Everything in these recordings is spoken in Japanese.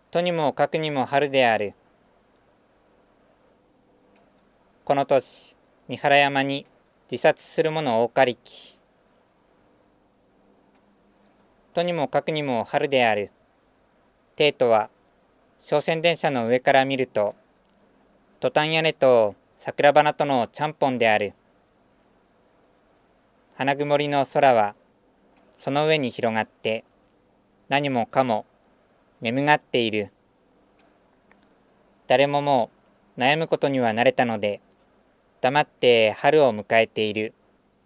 とにもかくにも春である。この年、三原山に自殺する者多かりき。とにもかくにも春である。帝都は、商船電車の上から見ると、トタン屋根と桜花とのちゃんぽんである。花曇りの空は、その上に広がって、何もかも眠がっている。誰ももう悩むことには慣れたので、黙って春を迎えている。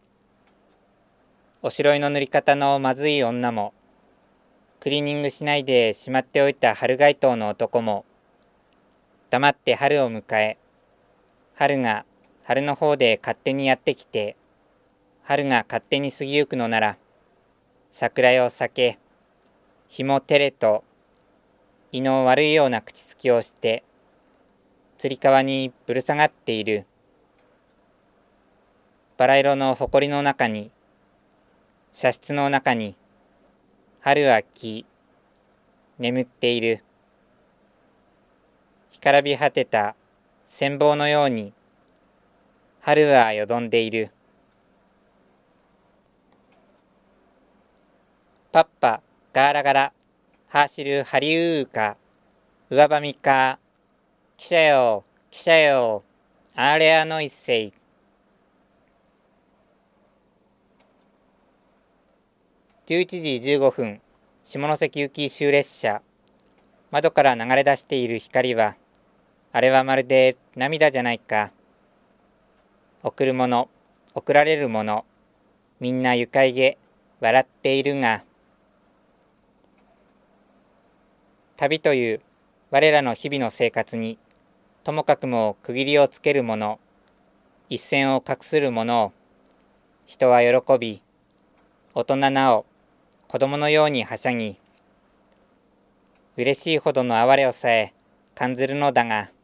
おしろいの塗り方のまずい女も、クリーニングしないでしまっておいた春街灯の男も、黙って春を迎え、春が春の方で勝手にやってきて、春が勝手に過ぎゆくのなら、桜よ避け、日も照れと、胃の悪いような口つきをして、つり革にぶる下がっている。バラ色の埃の中に、茶室の中に、春は木、眠っている。干からび果てた羨望のように、春はよどんでいる。パッパ、ガーラガラ、ハーシルハリウーか、上ばみか、記者よ、記者よ、アーレアノイセイ。11時15分、下関行き終列車。窓から流れ出している光は、あれはまるで涙じゃないか。送るもの、送られるもの、みんな愉快げ、笑っているが、旅という我らの日々の生活に、ともかくも区切りをつけるもの、一線を画するものを、人は喜び、大人なお子供のようにはしゃぎ、嬉しいほどの哀れをさえ感ずるのだが、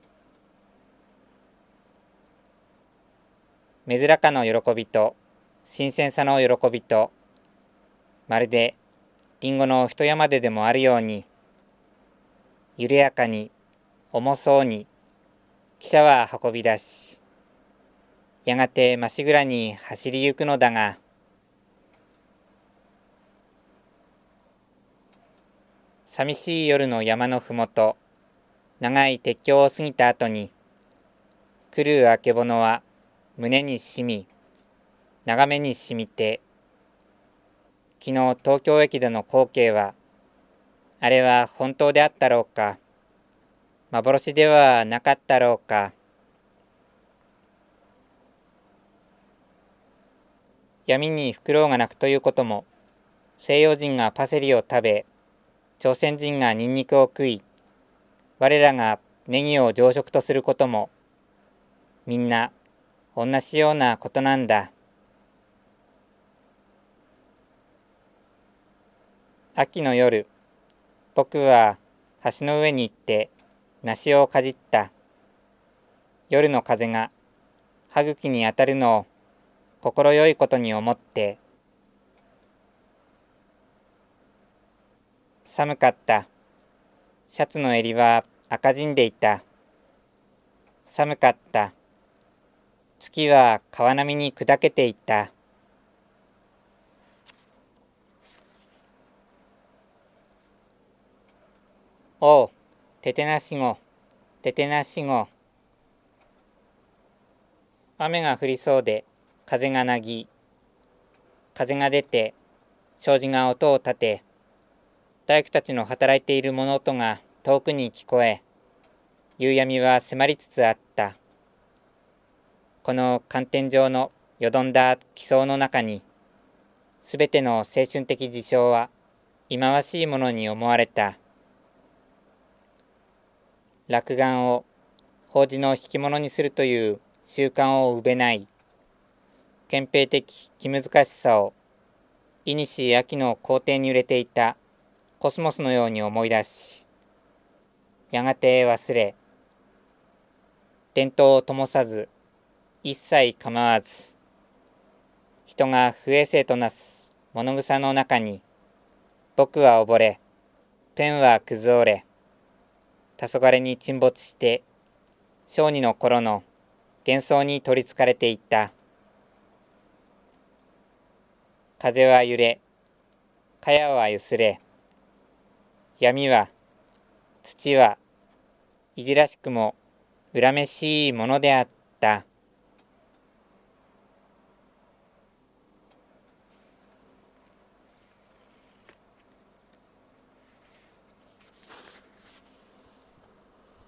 目面かの喜びと新鮮さの喜びと、まるでリンゴの一山ででもあるように、緩やかに重そうに汽車は運び出し、やがてましぐらに走りゆくのだが、寂しい夜の山のふもと、長い鉄橋を過ぎた後に、来るあけぼのは胸にしみ、長めにしみて、昨日東京駅での光景は、あれは本当であったろうか、幻ではなかったろうか。闇にフクロウが鳴くということも、西洋人がパセリを食べ、朝鮮人がニンニクを食い、我らがネギを常食とすることも、みんな同じようなことなんだ。秋の夜、僕は橋の上に行って梨をかじった。夜の風が歯茎に当たるのを心よいことに思って、寒かった。シャツの襟は赤じんでいた。寒かった。月は川波に砕けていた。おう、ててなしご、ててなしご。雨が降りそうで、風がなぎ、風が出て、障子が音を立て、大工たちの働いている物音が遠くに聞こえ、夕闇は迫りつつあった。この寒天状のよどんだ気層の中に、すべての青春的事象は忌まわしいものに思われた。落雁を法事の引き物にするという習慣をうべない。憲兵的気難しさを、いにし秋の校庭に揺れていたコスモスのように思い出し、やがて忘れ、伝統を灯さず、一切構わず、人が不衛生となす物草の中に、僕は溺れ、ペンは崩折れ、 黄昏に沈没して、小児の頃の幻想に取りつかれていった。風は揺れ、茅はゆすれ、闇は、土はいじらしくも恨めしいものであった。